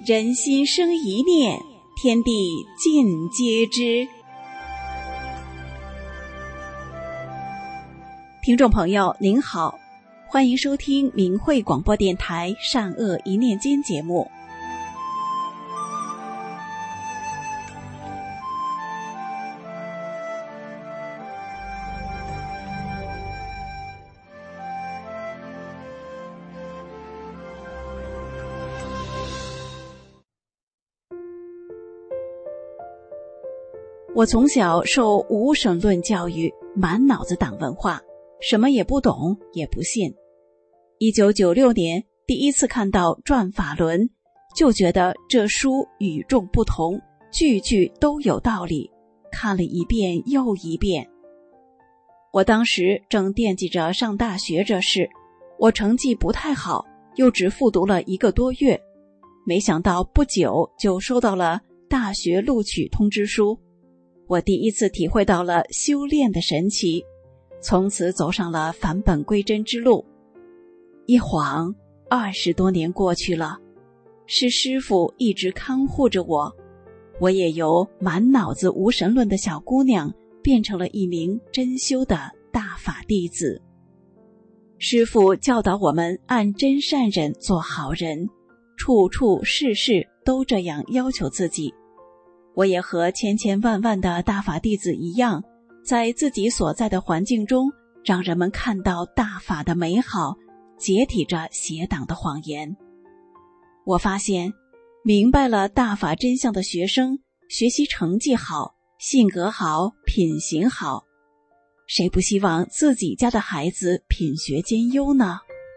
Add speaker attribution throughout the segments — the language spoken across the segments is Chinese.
Speaker 1: 人心生一念，天地尽皆知。听众朋友您好，欢迎收听明慧广播电台善恶一念间节目。我从小受无神论教育，满脑子党文化，什么也不懂，也不信。1996年第一次看到《转法轮》，就觉得这书与众不同，句句都有道理，看了一遍又一遍。我当时正惦记着上大学这事，我成绩不太好，又只复读了1个多月，没想到不久就收到了大学录取通知书。我第一次体会到了修炼的神奇，从此走上了返本归真之路。一晃20多年过去了，是师父一直看护着我，我也由满脑子无神论的小姑娘变成了一名真修的大法弟子。师父教导我们按真善忍做好人，处处事事都这样要求自己。我也和千千万万的大法弟子一样，在自己所在的环境中，让人们看到大法的美好，解体着邪党的谎言。我发现，明白了大法真相的学生，学习成绩好，性格好，品行好。谁不希望自己家的孩子品学兼优呢？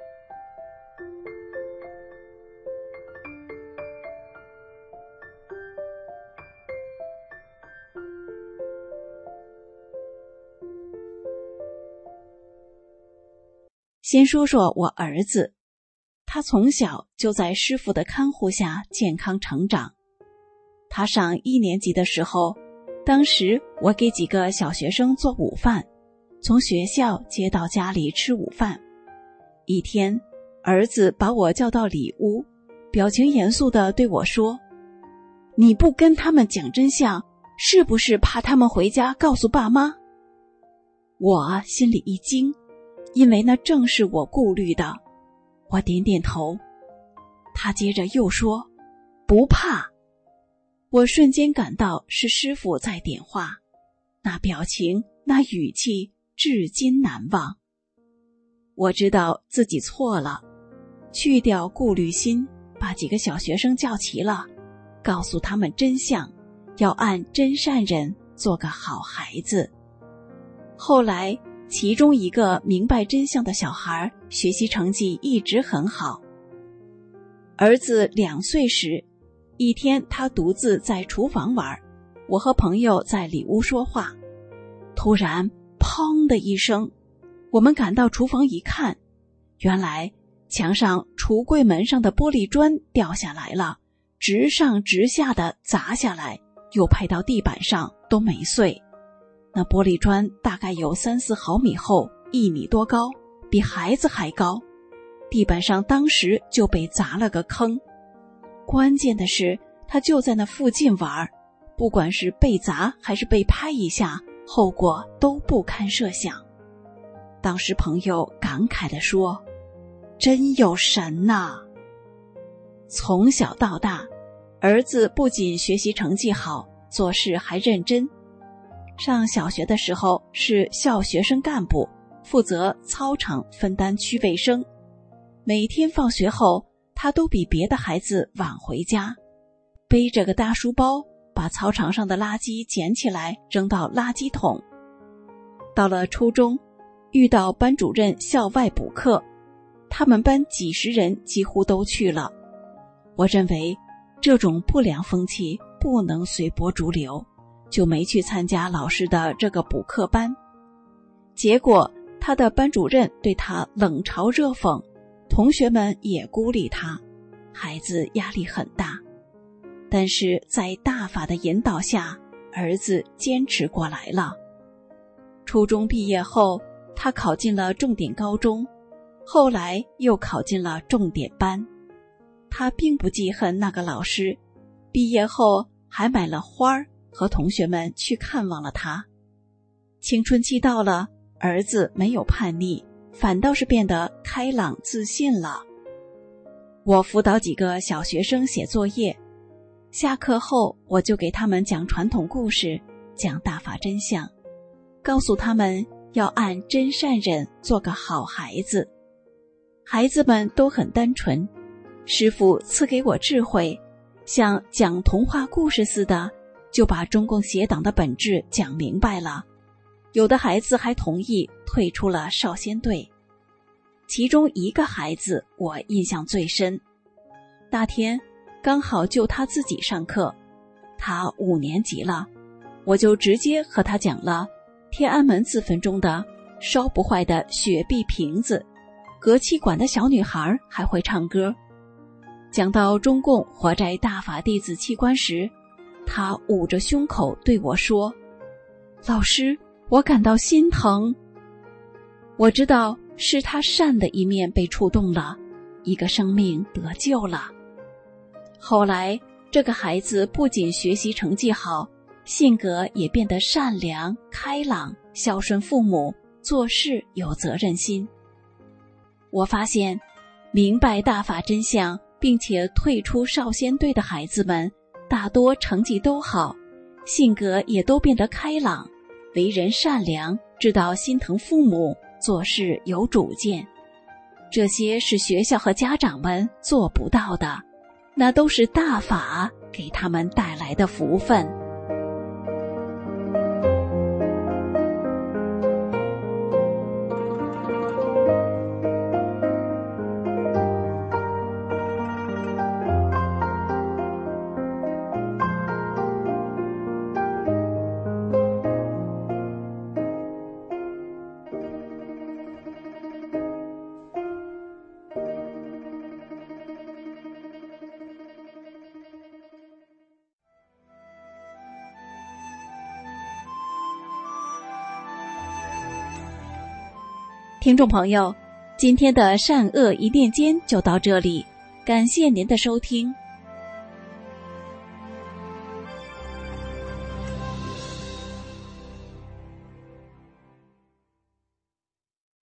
Speaker 1: 先说说我儿子，他从小就在师父的看护下健康成长。他上1年级的时候，当时我给几个小学生做午饭，从学校接到家里吃午饭。一天，儿子把我叫到里屋，表情严肃地对我说：“你不跟他们讲真相，是不是怕他们回家告诉爸妈？”我心里一惊，因为那正是我顾虑的。我点点头。他接着又说：“不怕。”我瞬间感到是师父在点化，那表情，那语气，至今难忘。我知道自己错了，去掉顾虑心，把几个小学生叫齐了，告诉他们真相，要按真善忍做个好孩子。后来其中一个明白真相的小孩学习成绩一直很好。儿子2岁时，一天他独自在厨房玩，我和朋友在里屋说话，突然砰的一声，我们赶到厨房一看，原来墙上橱柜门上的玻璃砖掉下来了，直上直下的砸下来，又拍到地板上都没碎。那玻璃砖大概有3-4毫米厚，1米多高，比孩子还高。地板上当时就被砸了个坑。关键的是，他就在那附近玩，不管是被砸还是被拍一下，后果都不堪设想。当时朋友感慨地说：“真有神呐！”从小到大，儿子不仅学习成绩好，做事还认真。上小学的时候是校学生干部，负责操场分担区卫生。每天放学后，他都比别的孩子晚回家，背着个大书包，把操场上的垃圾捡起来扔到垃圾桶。到了初中，遇到班主任校外补课，他们班几十人几乎都去了。我认为这种不良风气不能随波逐流，就没去参加老师的这个补课班。结果他的班主任对他冷嘲热讽，同学们也孤立他，孩子压力很大。但是在大法的引导下，儿子坚持过来了。初中毕业后，他考进了重点高中，后来又考进了重点班。 他并不记恨那个老师，毕业后还买了花儿和同学们去看望了他。青春期到了，儿子没有叛逆，反倒是变得开朗自信了。我辅导几个小学生写作业，下课后我就给他们讲传统故事，讲大法真相，告诉他们要按真善忍做个好孩子。孩子们都很单纯，师父赐给我智慧，像讲童话故事似的，就把中共邪党的本质讲明白了。有的孩子还同意退出了少先队。其中一个孩子我印象最深，那天刚好就他自己上课，他5年级了，我就直接和他讲了天安门自焚中的烧不坏的雪碧瓶子，革气馆的小女孩还会唱歌。讲到中共活摘大法弟子器官时，他捂着胸口对我说：老师，我感到心疼。我知道是他善的一面被触动了，一个生命得救了。后来这个孩子不仅学习成绩好，性格也变得善良开朗，孝顺父母，做事有责任心。我发现明白大法真相并且退出少先队的孩子们，大多成绩都好，性格也都变得开朗，为人善良，知道心疼父母，做事有主见。这些是学校和家长们做不到的，那都是大法给他们带来的福分。听众朋友，今天的善恶一念间就到这里，感谢您的收听，